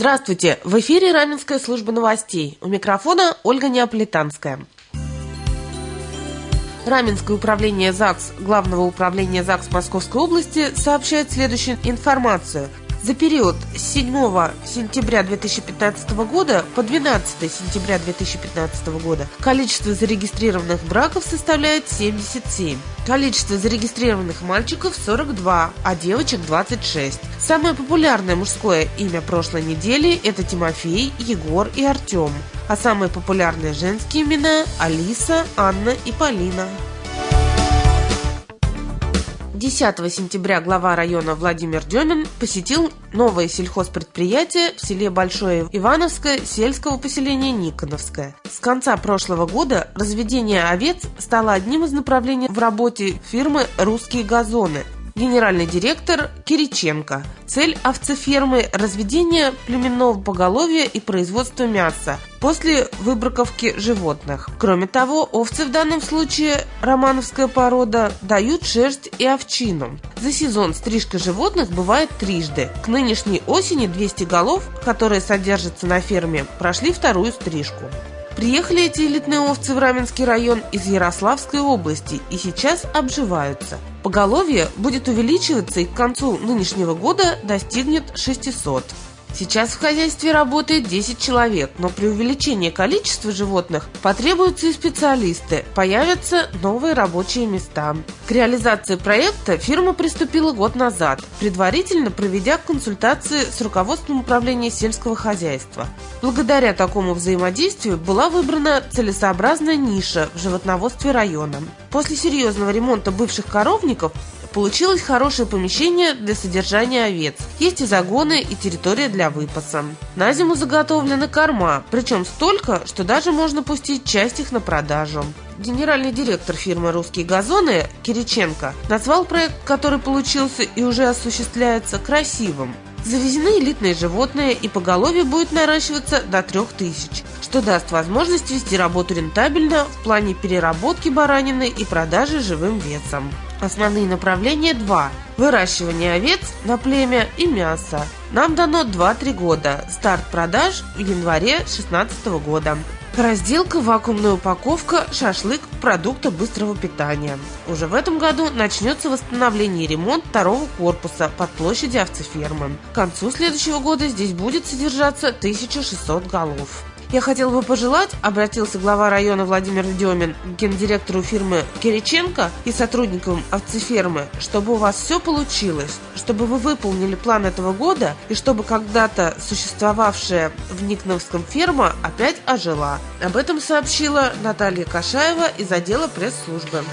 Здравствуйте! В эфире Раменская служба новостей. У микрофона Ольга Неаполитанская. Раменское управление ЗАГС Главного управления ЗАГС Московской области сообщает следующую информацию. За период с 7 сентября 2015 года по 12 сентября 2015 года количество зарегистрированных браков составляет 77. Количество зарегистрированных мальчиков 42, а девочек 26. Самое популярное мужское имя прошлой недели – это Тимофей, Егор и Артем. А самые популярные женские имена – Алиса, Анна и Полина. 10 сентября глава района Владимир Демин посетил новое сельхозпредприятие в селе Большое Ивановское сельского поселения Никоновское. С конца прошлого года разведение овец стало одним из направлений в работе фирмы «Русские газоны». Генеральный директор Кириченко. Цель овцефермы – разведение племенного поголовья и производство мяса после выбраковки животных. Кроме того, овцы в данном случае, романовская порода, дают шерсть и овчину. За сезон стрижка животных бывает трижды. К нынешней осени 200 голов, которые содержатся на ферме, прошли вторую стрижку. Приехали эти элитные овцы в Раменский район из Ярославской области и сейчас обживаются. Поголовье будет увеличиваться и к концу нынешнего года достигнет 600. Сейчас в хозяйстве работает 10 человек, но при увеличении количества животных потребуются и специалисты, появятся новые рабочие места. К реализации проекта фирма приступила год назад, предварительно проведя консультации с руководством управления сельского хозяйства. Благодаря такому взаимодействию была выбрана целесообразная ниша в животноводстве района. После серьезного ремонта бывших коровников получилось хорошее помещение для содержания овец. Есть и загоны, и территория для выпаса. На зиму заготовлены корма, причем столько, что даже можно пустить часть их на продажу. Генеральный директор фирмы «Русские газоны» Кириченко назвал проект, который получился и уже осуществляется, красивым. Завезены элитные животные, и поголовье будет наращиваться до 3000, что даст возможность вести работу рентабельно в плане переработки баранины и продажи живым весом. Основные направления два – выращивание овец на племя и мясо. Нам дано 2-3 года. Старт продаж в январе 2016 года. Разделка, вакуумная упаковка, шашлык, продукты быстрого питания. Уже в этом году начнется восстановление и ремонт второго корпуса под площадью овцефермы. К концу следующего года здесь будет содержаться 1600 голов. Я хотел бы пожелать, обратился глава района Владимир Демин к гендиректору фирмы Кириченко и сотрудникам овцефермы, чтобы у вас все получилось, чтобы вы выполнили план этого года и чтобы когда-то существовавшая в Никоновском ферма опять ожила. Об этом сообщила Наталья Кашаева из отдела пресс-службы.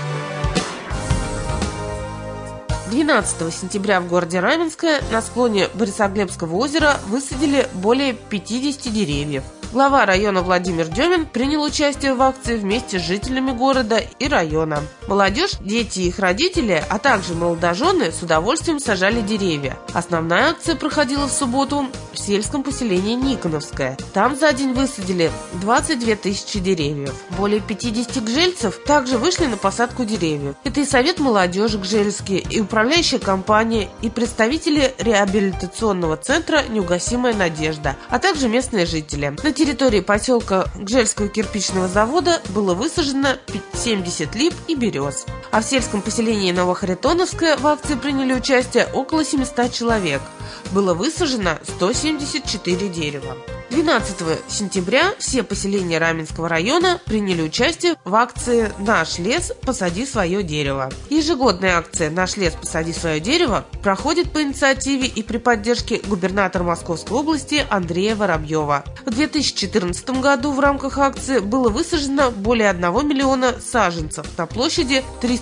12 сентября в городе Раменское на склоне Борисоглебского озера высадили более 50 деревьев. Глава района Владимир Демин принял участие в акции вместе с жителями города и района. Молодежь, дети и их родители, а также молодожены с удовольствием сажали деревья. Основная акция проходила в субботу в сельском поселении Никоновское. Там за день высадили 22 тысячи деревьев. Более 50 гжельцев также вышли на посадку деревьев. Это и Совет молодежи Гжельский, и управляющая компания, и представители реабилитационного центра «Неугасимая надежда», а также местные жители. На территории поселка Гжельского кирпичного завода было высажено 70 лип и берез. А в сельском поселении Новохаритоновское в акции приняли участие около 700 человек. Было высажено 174 дерева. 12 сентября все поселения Раменского района приняли участие в акции «Наш лес, посади свое дерево». Ежегодная акция «Наш лес, посади свое дерево» проходит по инициативе и при поддержке губернатора Московской области Андрея Воробьева. В 2014 году в рамках акции было высажено более 1 миллиона саженцев на площади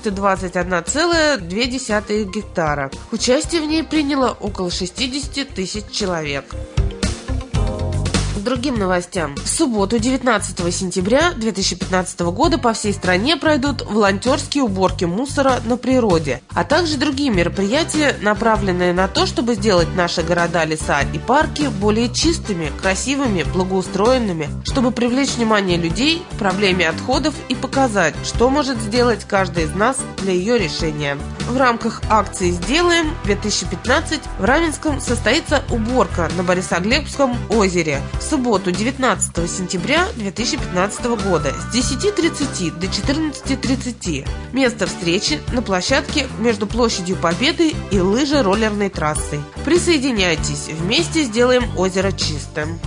321,2 гектара. Участие в ней приняло около 60 тысяч человек. К другим новостям. В субботу, 19 сентября 2015 года по всей стране пройдут волонтерские уборки мусора на природе, а также другие мероприятия, направленные на то, чтобы сделать наши города, леса и парки более чистыми, красивыми, благоустроенными, чтобы привлечь внимание людей к проблеме отходов и показать, что может сделать каждый из нас для ее решения. В рамках акции «Сделаем-2015» в Раменском состоится уборка на Борисоглебском озере в субботу 19 сентября 2015 года с 10:30 до 14:30. Место встречи на площадке между площадью Победы и лыжно-роллерной трассой. Присоединяйтесь, вместе сделаем озеро чистым.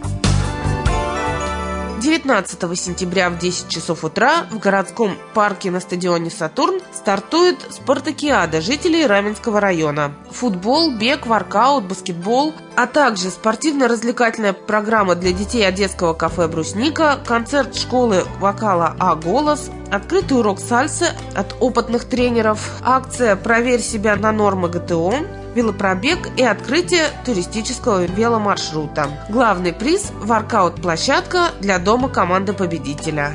19 сентября в 10 часов утра в городском парке на стадионе «Сатурн» стартует спартакиада жителей Раменского района. Футбол, бег, воркаут, баскетбол, а также спортивно-развлекательная программа для детей от детского кафе «Брусника», концерт школы вокала «А Голос», открытый урок сальсы от опытных тренеров, акция «Проверь себя на нормы ГТО», велопробег и открытие туристического веломаршрута. Главный приз – воркаут-площадка для дома команды победителя.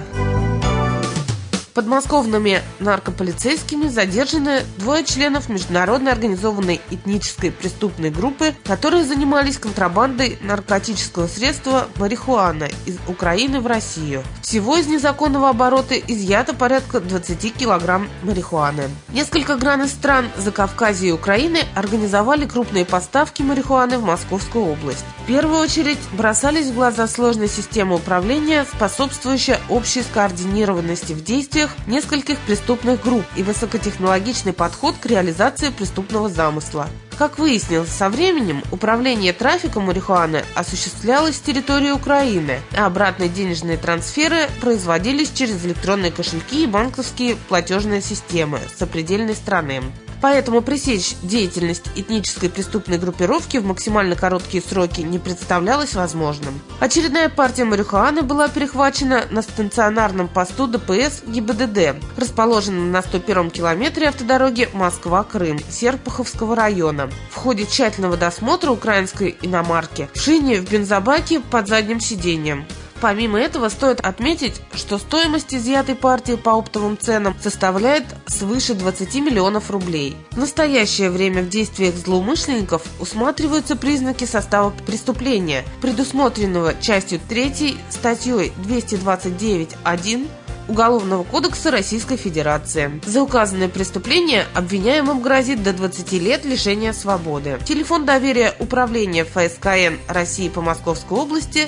Подмосковными наркополицейскими задержаны 2 членов международной организованной этнической преступной группы, которые занимались контрабандой наркотического средства марихуана из Украины в Россию. Всего из незаконного оборота изъято порядка 20 килограмм марихуаны. Несколько гран стран Закавказья и Украины организовали крупные поставки марихуаны в Московскую область. В первую очередь бросались в глаза сложная система управления, способствующая общей скоординированности в действиях нескольких преступных групп и высокотехнологичный подход к реализации преступного замысла. Как выяснилось со временем, управление трафиком марихуаны осуществлялось с территории Украины, а обратные денежные трансферы производились через электронные кошельки и банковские платежные системы сопредельной страны. Поэтому пресечь деятельность этнической преступной группировки в максимально короткие сроки не представлялось возможным. Очередная партия марихуаны была перехвачена на стационарном посту ДПС ГИБДД, расположенном на 101-м километре автодороги Москва-Крым Серпуховского района. В ходе тщательного досмотра украинской иномарки в шине в бензобаке под задним сиденьем. Помимо этого, стоит отметить, что стоимость изъятой партии по оптовым ценам составляет свыше 20 миллионов рублей. В настоящее время в действиях злоумышленников усматриваются признаки состава преступления, предусмотренного частью 3 статьей 229.1 Уголовного кодекса Российской Федерации. За указанное преступление обвиняемым грозит до 20 лет лишения свободы. Телефон доверия управления ФСКН России по Московской области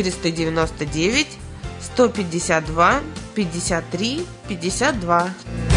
499 152 53 52.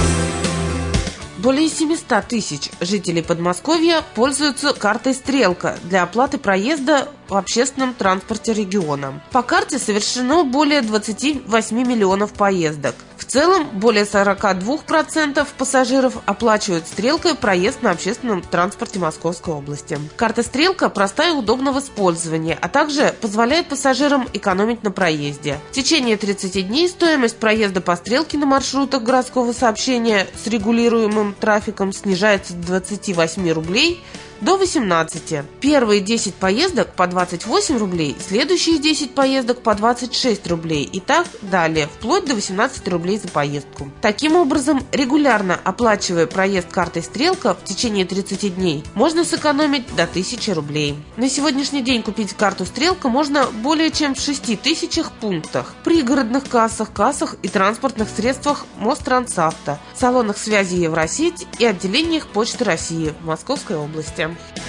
Более 700 тысяч жителей Подмосковья пользуются картой «Стрелка» для оплаты проезда в общественном транспорте региона. По карте совершено более 28 миллионов поездок. В целом, более 42% пассажиров оплачивают «Стрелкой» проезд на общественном транспорте Московской области. Карта «Стрелка» простая и удобна в использовании, а также позволяет пассажирам экономить на проезде. В течение 30 дней стоимость проезда по «Стрелке» на маршрутах городского сообщения с регулируемым трафиком снижается с 28 рублей до 18. Первые 10 поездок по 28 рублей, следующие 10 поездок по 26 рублей и так далее, вплоть до 18 рублей за поездку. Таким образом, регулярно оплачивая проезд картой «Стрелка» в течение 30 дней, можно сэкономить до 1000 рублей. На сегодняшний день купить карту «Стрелка» можно более чем в 6000 пунктах, пригородных кассах и транспортных средствах Мострансавто, салонах связи Евросеть и отделениях Почты России в Московской области.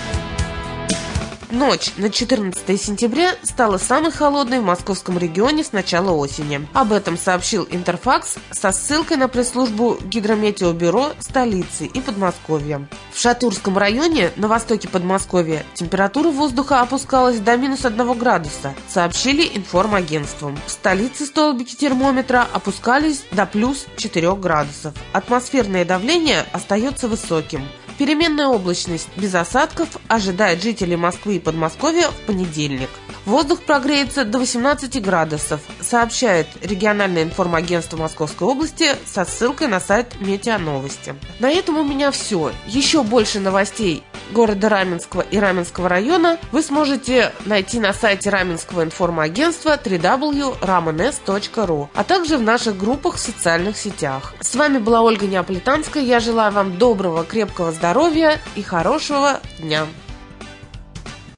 Ночь на 14 сентября стала самой холодной в московском регионе с начала осени. Об этом сообщил Интерфакс со ссылкой на пресс-службу Гидрометеобюро столицы и Подмосковья. В Шатурском районе на востоке Подмосковья температура воздуха опускалась до -1 градуса, сообщили информагентством. В столице столбики термометра опускались до +4 градусов. Атмосферное давление остается высоким. Переменная облачность без осадков ожидает жителей Москвы и Подмосковья в понедельник. Воздух прогреется до 18 градусов, сообщает региональное информагентство Московской области со ссылкой на сайт Метеоновости. На этом у меня все. Еще больше новостей города Раменского и Раменского района вы сможете найти на сайте Раменского информагентства www.ramenes.ru, а также в наших группах в социальных сетях. С вами была Ольга Неаполитанская. Я желаю вам доброго, крепкого здоровья и хорошего дня.